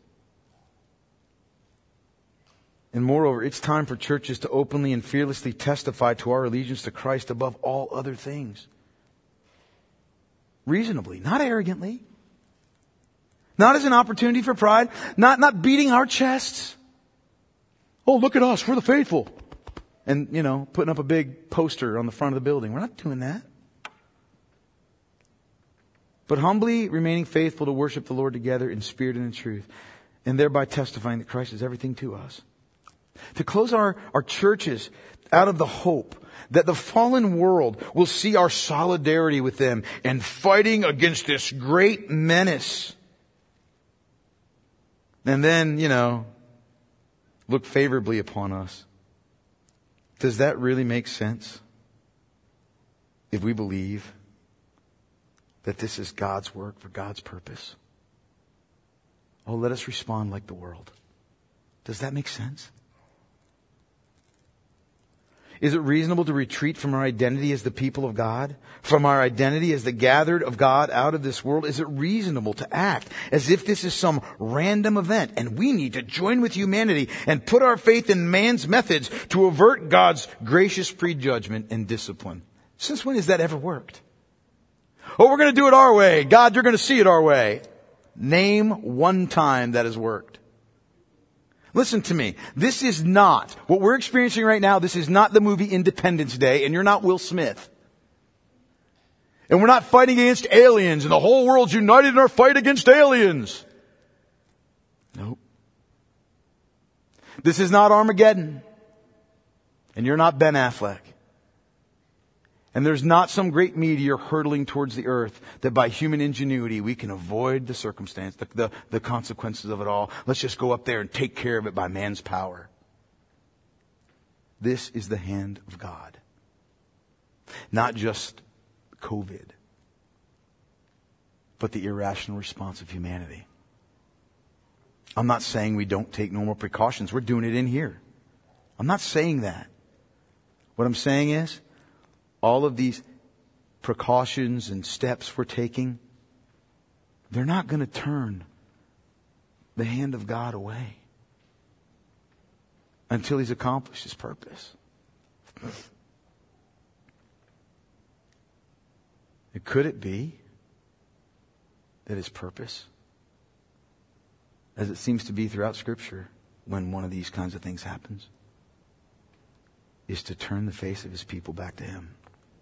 And moreover, it's time for churches to openly and fearlessly testify to our allegiance to Christ above all other things. Reasonably, not arrogantly. Not as an opportunity for pride. Not, not beating our chests. Oh, look at us, we're the faithful. And, you know, putting up a big poster on the front of the building. We're not doing that. But humbly remaining faithful to worship the Lord together in spirit and in truth, and thereby testifying that Christ is everything to us. To close our, our churches out of the hope that the fallen world will see our solidarity with them and fighting against this great menace. And then, you know, look favorably upon us. Does that really make sense? If we believe that this is God's work for God's purpose. Oh, let us respond like the world. Does that make sense? Is it reasonable to retreat from our identity as the people of God? From our identity as the gathered of God out of this world? Is it reasonable to act as if this is some random event and we need to join with humanity and put our faith in man's methods to avert God's gracious prejudgment and discipline? Since when has that ever worked? Oh, we're going to do it our way. God, you're going to see it our way. Name one time that has worked. Listen to me. This is not, what we're experiencing right now, this is not the movie Independence Day, and you're not Will Smith. And we're not fighting against aliens, and the whole world's united in our fight against aliens. Nope. This is not Armageddon. And you're not Ben Affleck. And there's not some great meteor hurtling towards the earth that by human ingenuity we can avoid the circumstance, the, the, the consequences of it all. Let's just go up there and take care of it by man's power. This is the hand of God. Not just COVID, but the irrational response of humanity. I'm not saying we don't take normal precautions. We're doing it in here. I'm not saying that. What I'm saying is, all of these precautions and steps we're taking, they're not going to turn the hand of God away until He's accomplished His purpose. Could it be that His purpose, as it seems to be throughout Scripture, when one of these kinds of things happens, is to turn the face of His people back to Him?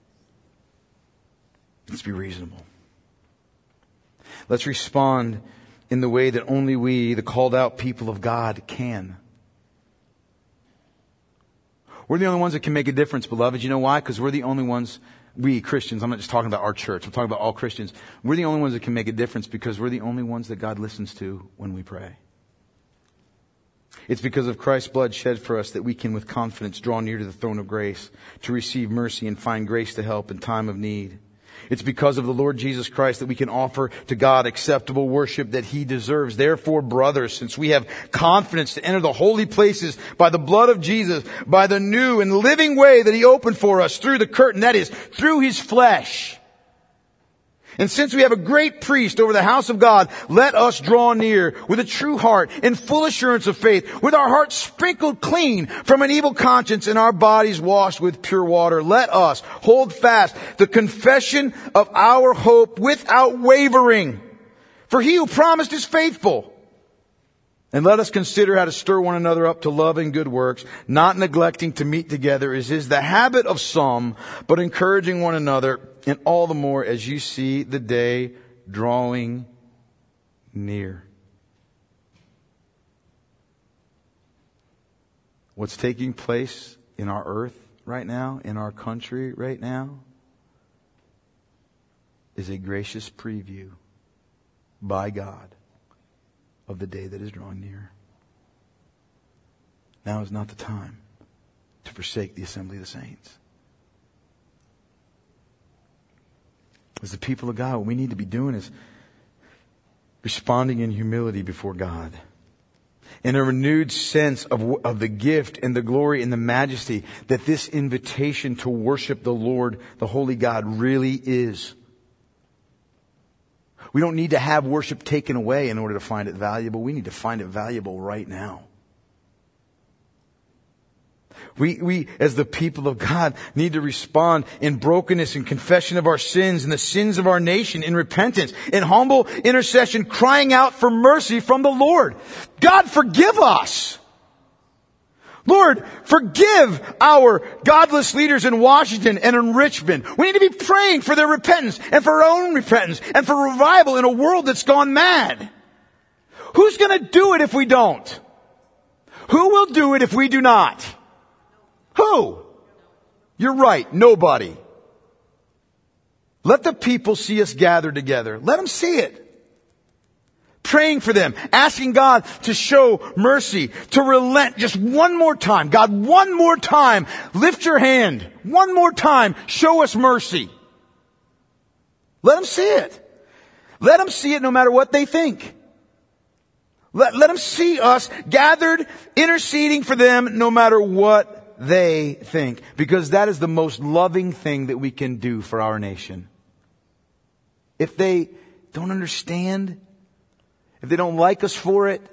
Let's be reasonable. Let's respond in the way that only we, the called out people of God, can. We're the only ones that can make a difference, beloved. You know why? Because we're the only ones, we Christians, I'm not just talking about our church, I'm talking about all Christians. We're the only ones that can make a difference because we're the only ones that God listens to when we pray. It's because of Christ's blood shed for us that we can with confidence draw near to the throne of grace to receive mercy and find grace to help in time of need. It's because of the Lord Jesus Christ that we can offer to God acceptable worship that He deserves. Therefore, brothers, since we have confidence to enter the holy places by the blood of Jesus, by the new and living way that He opened for us through the curtain, that is, through His flesh. And since we have a great priest over the house of God, let us draw near with a true heart in full assurance of faith, with our hearts sprinkled clean from an evil conscience and our bodies washed with pure water. Let us hold fast the confession of our hope without wavering. For He who promised is faithful. And let us consider how to stir one another up to love and good works, not neglecting to meet together as is the habit of some, but encouraging one another, and all the more as you see the day drawing near. What's taking place in our earth right now, in our country right now, is a gracious preview by God of the day that is drawing near. Now is not the time to forsake the assembly of the saints. As the people of God, what we need to be doing is responding in humility before God, in a renewed sense of, of the gift and the glory and the majesty that this invitation to worship the Lord, the Holy God, really is. We don't need to have worship taken away in order to find it valuable. We need to find it valuable right now. We, we, as the people of God, need to respond in brokenness and confession of our sins and the sins of our nation, in repentance, in humble intercession, crying out for mercy from the Lord. God, forgive us. Lord, forgive our godless leaders in Washington and in Richmond. We need to be praying for their repentance and for our own repentance and for revival in a world that's gone mad. Who's going to do it if we don't? Who will do it if we do not? Who? You're right, nobody. Let the people see us gathered together. Let them see it. Praying for them, asking God to show mercy, to relent just one more time. God, one more time, lift your hand. One more time, show us mercy. Let them see it. Let them see it no matter what they think. Let, let them see us gathered, interceding for them no matter what they think. Because that is the most loving thing that we can do for our nation. If they don't understand, if they don't like us for it,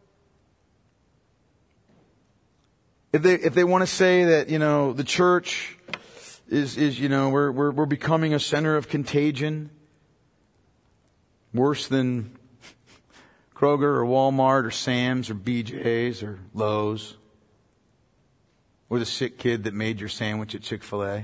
if they if they want to say that, you know, the church is is you know we're we're we're becoming a center of contagion, worse than Kroger or Walmart or Sam's or B J's or Lowe's, or the sick kid that made your sandwich at Chick-fil-A.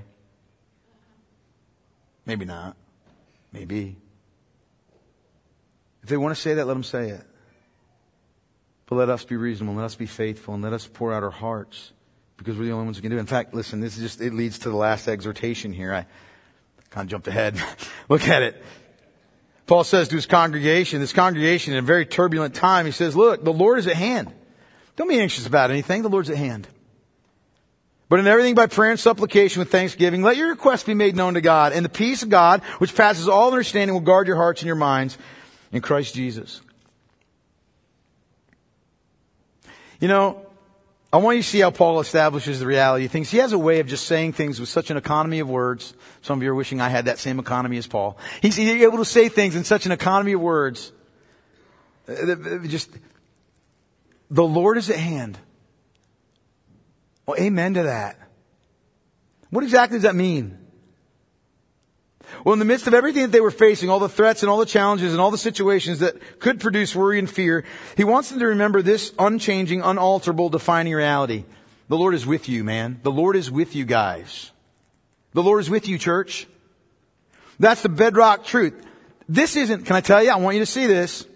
Maybe not. Maybe. If they want to say that, let them say it. But let us be reasonable, let us be faithful, and let us pour out our hearts, because we're the only ones who can do it. In fact, listen, this is just, it leads to the last exhortation here. I kind of jumped ahead. Look at it. Paul says to his congregation, this congregation in a very turbulent time, he says, look, the Lord is at hand. Don't be anxious about anything. The Lord's at hand. But in everything by prayer and supplication with thanksgiving, let your requests be made known to God. And the peace of God, which passes all understanding, will guard your hearts and your minds in Christ Jesus. You know, I want you to see how Paul establishes the reality of things. He has a way of just saying things with such an economy of words. Some of you are wishing I had that same economy as Paul. He's able to say things in such an economy of words. Just, the Lord is at hand. Well, amen to that. What exactly does that mean? Well, in the midst of everything that they were facing, all the threats and all the challenges and all the situations that could produce worry and fear, he wants them to remember this unchanging, unalterable, defining reality. The Lord is with you, man. The Lord is with you, guys. The Lord is with you, church. That's the bedrock truth. This isn't, can I tell you, I want you to see this.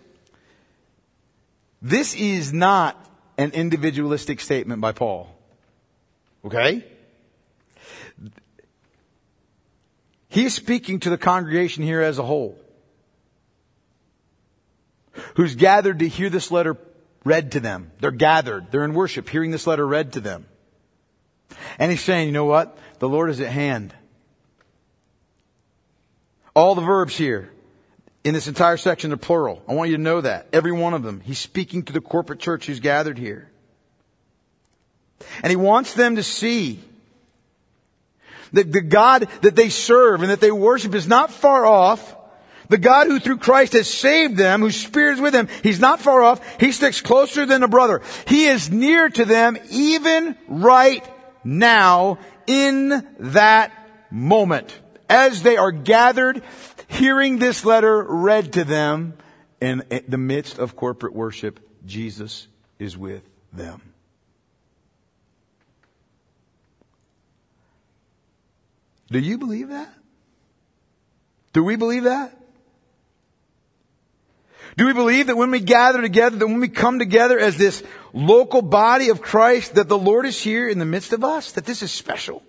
This is not an individualistic statement by Paul. Okay? He is speaking to the congregation here as a whole, who's gathered to hear this letter read to them. They're gathered. They're in worship, hearing this letter read to them. And he's saying, you know what? The Lord is at hand. All the verbs here in this entire section are plural. I want you to know that. Every one of them. He's speaking to the corporate church who's gathered here. And he wants them to see that the God that they serve and that they worship is not far off. The God who through Christ has saved them, whose Spirit is with them, He's not far off. He sticks closer than a brother. He is near to them even right now in that moment. As they are gathered, hearing this letter read to them in the midst of corporate worship, Jesus is with them. Do you believe that? Do we believe that? Do we believe that when we gather together, that when we come together as this local body of Christ, that the Lord is here in the midst of us? That this is special?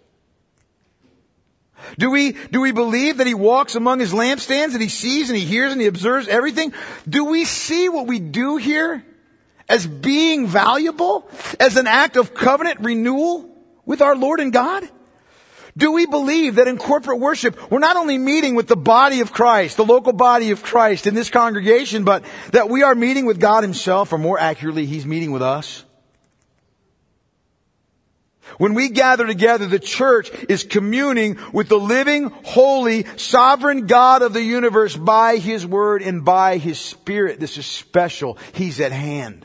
Do we, do we believe that He walks among His lampstands, that He sees and He hears and He observes everything? Do we see what we do here as being valuable, as an act of covenant renewal with our Lord and God? Do we believe that in corporate worship, we're not only meeting with the body of Christ, the local body of Christ in this congregation, but that we are meeting with God Himself, or more accurately, He's meeting with us? When we gather together, the church is communing with the living, holy, sovereign God of the universe by His Word and by His Spirit. This is special. He's at hand.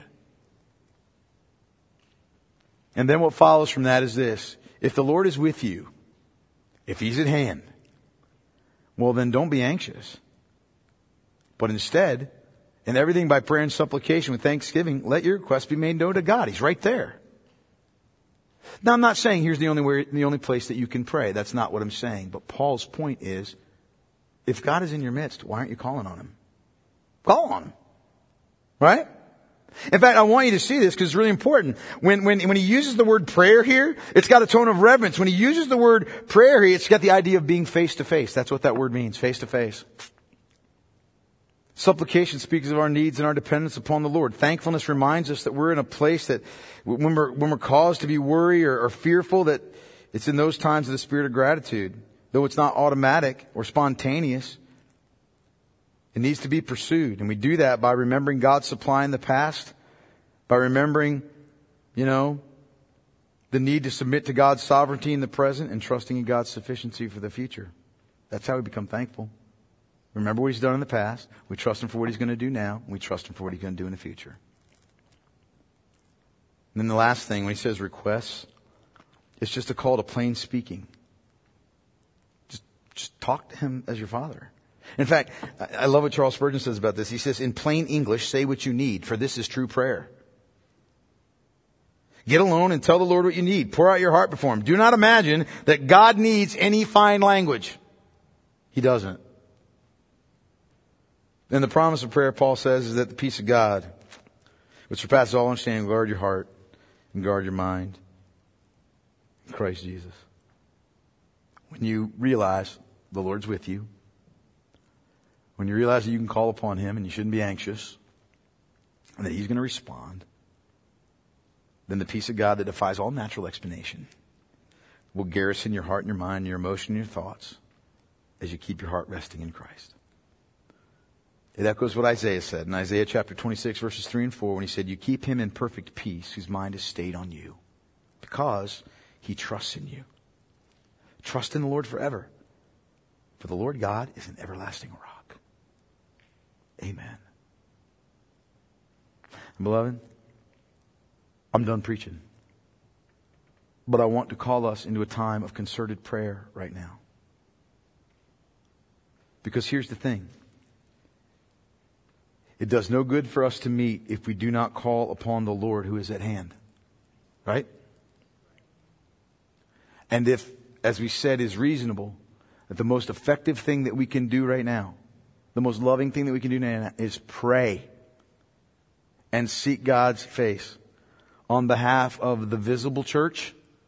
And then what follows from that is this. If the Lord is with you, if He's at hand, well then don't be anxious. But instead, in everything by prayer and supplication with thanksgiving, let your requests be made known to God. He's right there. Now I'm not saying here's the only way, the only place that you can pray. That's not what I'm saying. But Paul's point is, if God is in your midst, why aren't you calling on Him? Call on Him. Right? In fact, I want you to see this because it's really important. When, when, when he uses the word prayer here, it's got a tone of reverence. When he uses the word prayer here, it's got the idea of being face to face. That's what that word means, face to face. Supplication speaks of our needs and our dependence upon the Lord. Thankfulness reminds us that we're in a place that when we're, when we're caused to be worried or, or fearful, that it's in those times of the spirit of gratitude. Though it's not automatic or spontaneous, it needs to be pursued. And we do that by remembering God's supply in the past, by remembering, you know, the need to submit to God's sovereignty in the present and trusting in God's sufficiency for the future. That's how we become thankful. Remember what He's done in the past. We trust Him for what He's going to do now. And we trust Him for what He's going to do in the future. And then the last thing, when He says requests, it's just a call to plain speaking. Just, just talk to Him as your Father. In fact, I love what Charles Spurgeon says about this. He says, in plain English, say what you need, for this is true prayer. Get alone and tell the Lord what you need. Pour out your heart before Him. Do not imagine that God needs any fine language. He doesn't. And the promise of prayer, Paul says, is that the peace of God, which surpasses all understanding, guard your heart and guard your mind in Christ Jesus. When you realize the Lord's with you, when you realize that you can call upon Him and you shouldn't be anxious, and that He's going to respond, then the peace of God that defies all natural explanation will garrison your heart and your mind, your emotion and your thoughts as you keep your heart resting in Christ. It echoes what Isaiah said in Isaiah chapter twenty-six verses three and four when he said, you keep him in perfect peace whose mind is stayed on you. because he trusts in you. Trust in the Lord forever. For the Lord God is an everlasting rock. Amen. Beloved, I'm done preaching. But I want to call us into a time of concerted prayer right now. Because here's the thing. It does no good for us to meet if we do not call upon the Lord who is at hand. Right? And if, as we said, is reasonable, that the most effective thing that we can do right now, the most loving thing that we can do now is pray and seek God's face on behalf of the visible church,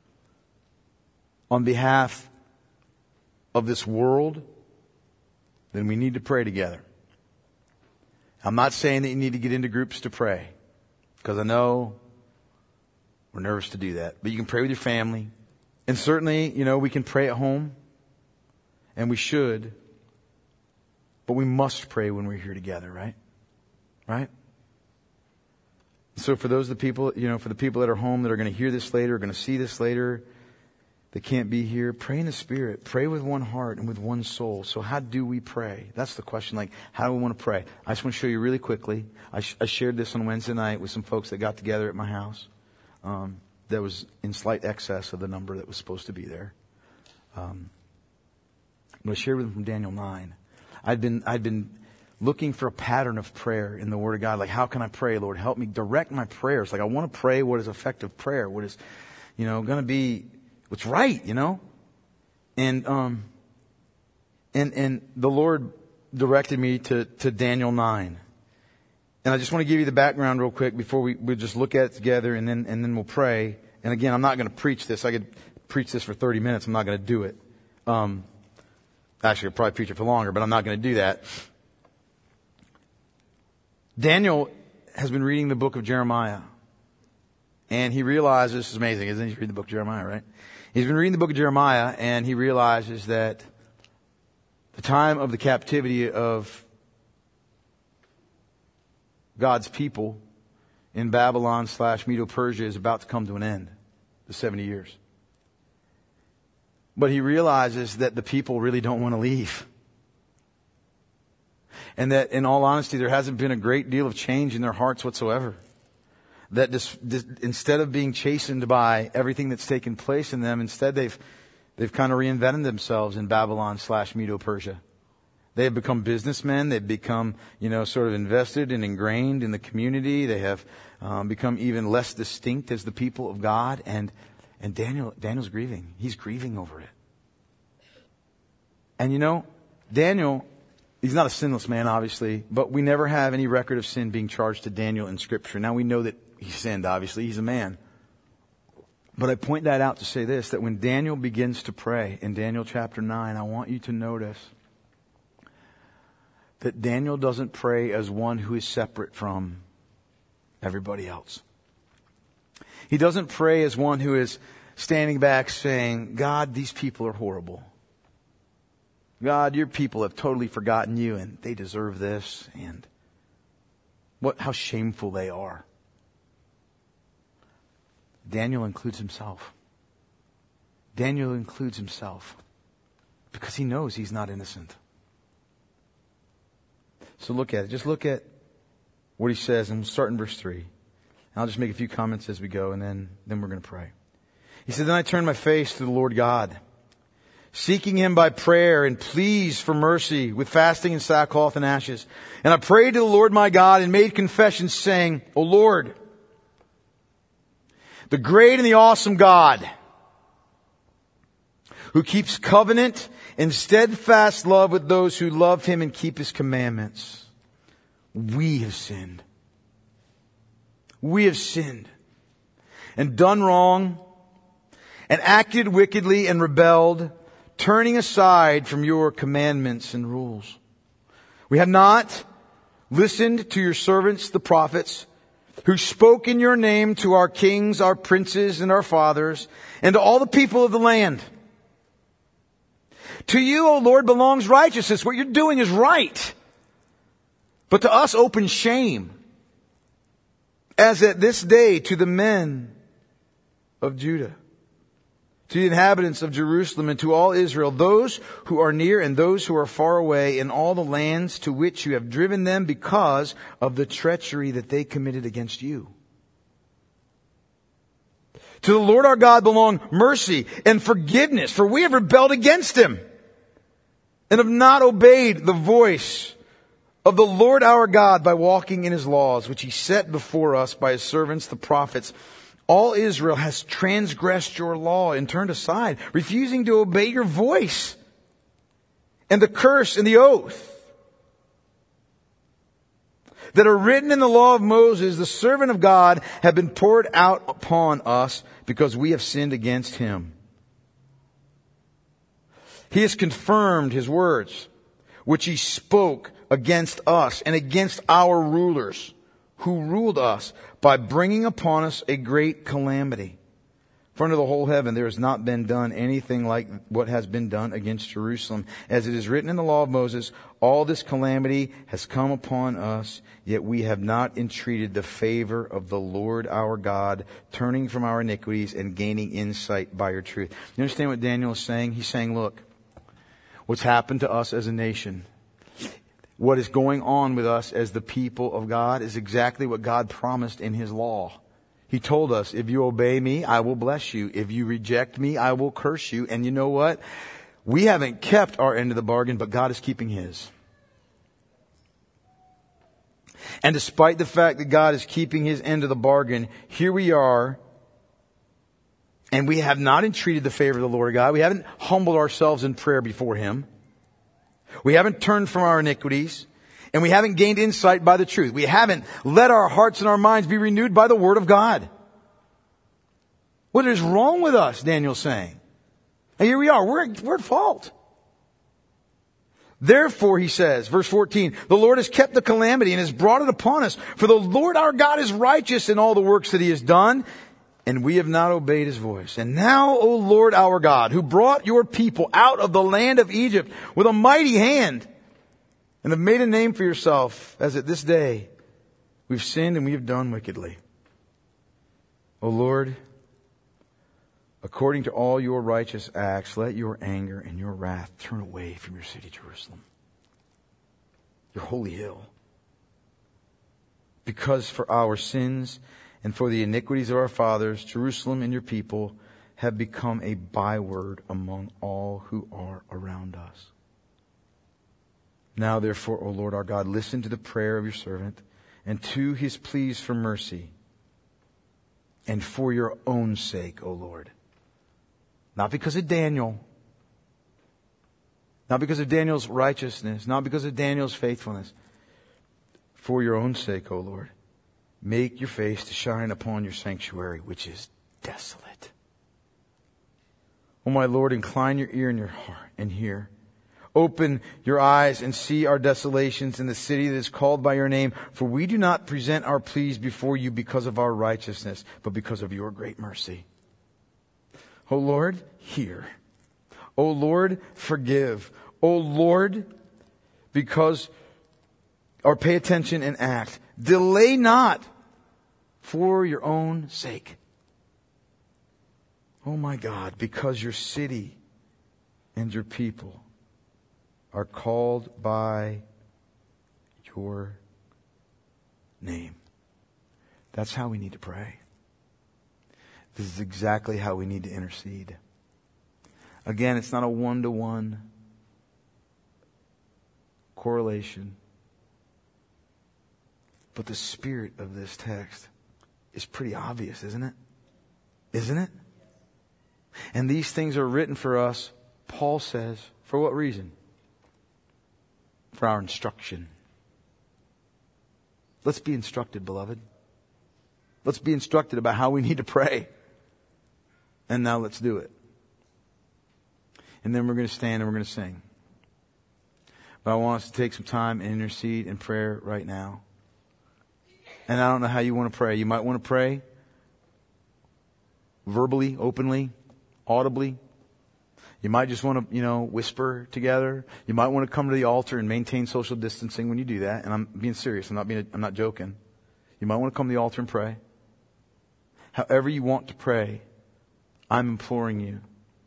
on behalf of this world, then we need to pray together. I'm not saying that you need to get into groups to pray, because I know we're nervous to do that. But you can pray with your family. And certainly, you know, we can pray at home. And we should. But we must pray when we're here together, right? Right? So for those of the people, you know, for the people that are home that are going to hear this later, are going to see this later, that can't be here, pray in the Spirit. Pray with one heart and with one soul. So how do we pray? That's the question. Like, how do we want to pray? I just want to show you really quickly. I, sh- I shared this on Wednesday night with some folks that got together at my house. Um, that was in slight excess of the number that was supposed to be there. Um, but I shared with them from Daniel nine. I'd been, I'd been looking for a pattern of prayer in the Word of God. Like, how can I pray, Lord? Help me direct my prayers. Like, I want to pray what is effective prayer. What is, you know, going to be what's right, you know? And, um, and, and the Lord directed me to, to Daniel nine. And I just want to give you the background real quick before we, we just look at it together, and then, and then we'll pray. And again, I'm not going to preach this. I could preach this for thirty minutes. I'm not going to do it. Um, actually, I'll probably preach it for longer, but I'm not going to do that. Daniel has been reading the book of Jeremiah. And he realizes, this is amazing, isn't it? He's reading the book of Jeremiah, right? He's been reading the book of Jeremiah, and he realizes that the time of the captivity of God's people in Babylon slash Medo-Persia is about to come to an end. The seventy years. But he realizes that the people really don't want to leave. And that, in all honesty, there hasn't been a great deal of change in their hearts whatsoever. That this, this, instead of being chastened by everything that's taken place in them, instead they've they've kind of reinvented themselves in Babylon slash Medo-Persia. They have become businessmen. They've become, you know, sort of invested and ingrained in the community. They have um, become even less distinct as the people of God. And and Daniel Daniel's grieving. He's grieving over it. And you know, Daniel, he's not a sinless man, obviously, but we never have any record of sin being charged to Daniel in Scripture. Now we know that he sinned, obviously. He's a man. But I point that out to say this, that when Daniel begins to pray in Daniel chapter nine, I want you to notice that Daniel doesn't pray as one who is separate from everybody else. He doesn't pray as one who is standing back saying, God, these people are horrible. God, your people have totally forgotten you and they deserve this, and what, how shameful they are. Daniel includes himself. Daniel includes himself because he knows he's not innocent. So look at it. Just look at what he says, and we'll start in verse three. And I'll just make a few comments as we go, and then, then we're going to pray. He said, Then I turned my face to the Lord God, seeking Him by prayer and pleas for mercy with fasting and sackcloth and ashes. And I prayed to the Lord my God and made confession, saying, O Lord, the great and the awesome God, who keeps covenant and steadfast love with those who love Him and keep His commandments. We have sinned. We have sinned and done wrong and acted wickedly and rebelled, turning aside from your commandments and rules. We have not listened to your servants, the prophets, who spoke in your name to our kings, our princes, and our fathers, and to all the people of the land. To you, O Lord, belongs righteousness. What you're doing is right. But to us, open shame, as at this day to the men of Judah, to the inhabitants of Jerusalem, and to all Israel, those who are near and those who are far away, in all the lands to which you have driven them because of the treachery that they committed against you. To the Lord our God belong mercy and forgiveness, for we have rebelled against Him and have not obeyed the voice of the Lord our God by walking in His laws, which He set before us by His servants the prophets. All Israel has transgressed your law and turned aside, refusing to obey your voice. And the curse and the oath that are written in the law of Moses, the servant of God, have been poured out upon us because we have sinned against Him. He has confirmed His words, which He spoke against us and against our rulers who ruled us, by bringing upon us a great calamity. For under the whole heaven there has not been done anything like what has been done against Jerusalem. As it is written in the law of Moses, all this calamity has come upon us, yet we have not entreated the favor of the Lord our God, turning from our iniquities and gaining insight by your truth. You understand what Daniel is saying? He's saying, look, what's happened to us as a nation, what is going on with us as the people of God, is exactly what God promised in His law. He told us, if you obey me, I will bless you. If you reject me, I will curse you. And you know what? We haven't kept our end of the bargain, but God is keeping His. And despite the fact that God is keeping His end of the bargain, here we are, and we have not entreated the favor of the Lord God. We haven't humbled ourselves in prayer before Him. We haven't turned from our iniquities, and we haven't gained insight by the truth. We haven't let our hearts and our minds be renewed by the Word of God. What is wrong with us, Daniel's saying? And here we are. We're, we're at fault. Therefore, he says, verse fourteen, the Lord has kept the calamity and has brought it upon us. For the Lord our God is righteous in all the works that He has done, and we have not obeyed His voice. And now, O Lord our God, who brought your people out of the land of Egypt with a mighty hand, and have made a name for yourself, as at this day we've sinned and we have done wickedly. O Lord, according to all your righteous acts, let your anger and your wrath turn away from your city, Jerusalem, your holy hill. Because for our sins and for the iniquities of our fathers, Jerusalem and your people have become a byword among all who are around us. Now therefore, O Lord our God, listen to the prayer of your servant and to his pleas for mercy, and for your own sake, O Lord. Not because of Daniel, not because of Daniel's righteousness, not because of Daniel's faithfulness. For your own sake, O Lord, make your face to shine upon your sanctuary, which is desolate. O my Lord, incline your ear and your heart and hear. Open your eyes and see our desolations in the city that is called by your name. For we do not present our pleas before you because of our righteousness, but because of your great mercy. O Lord, hear. O Lord, forgive. O Lord, because, or pay attention and act. Delay not for your own sake. Oh my God, because your city and your people are called by your name. That's how we need to pray. This is exactly how we need to intercede. Again, it's not a one-to-one correlation. But the spirit of this text is pretty obvious, isn't it? Isn't it? And these things are written for us, Paul says, for what reason? For our instruction. Let's be instructed, beloved. Let's be instructed about how we need to pray. And now let's do it. And then we're going to stand and we're going to sing. But I want us to take some time and intercede in prayer right now. And I don't know how you want to pray. You might want to pray verbally, openly, audibly. You might just want to, you know, whisper together. You might want to come to the altar and maintain social distancing when you do that. And I'm being serious. I'm not being, I'm not joking. You might want to come to the altar and pray. However you want to pray, I'm imploring you,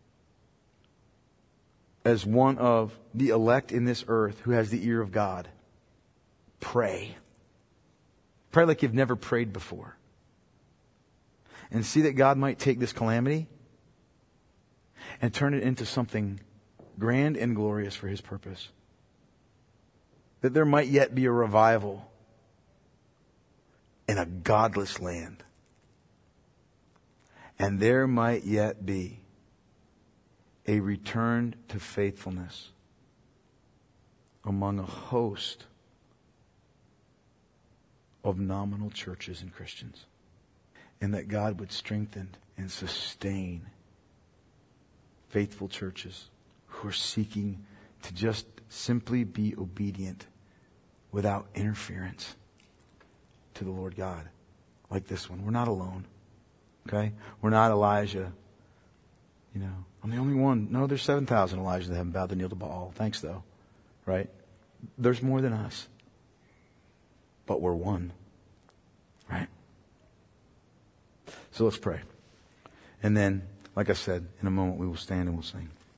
as one of the elect in this earth who has the ear of God, pray. Pray like you've never prayed before. And see that God might take this calamity and turn it into something grand and glorious for His purpose. That there might yet be a revival in a godless land. And there might yet be a return to faithfulness among a host of nominal churches and Christians. And that God would strengthen and sustain faithful churches who are seeking to just simply be obedient without interference to the Lord God. Like this one. We're not alone. Okay? We're not Elijah. You know, I'm the only one. No, there's seven thousand Elijahs that haven't bowed the knee to Baal. Thanks, though. Right? There's more than us. But we're one. Right? So let's pray. And then, like I said, in a moment we will stand and we'll sing.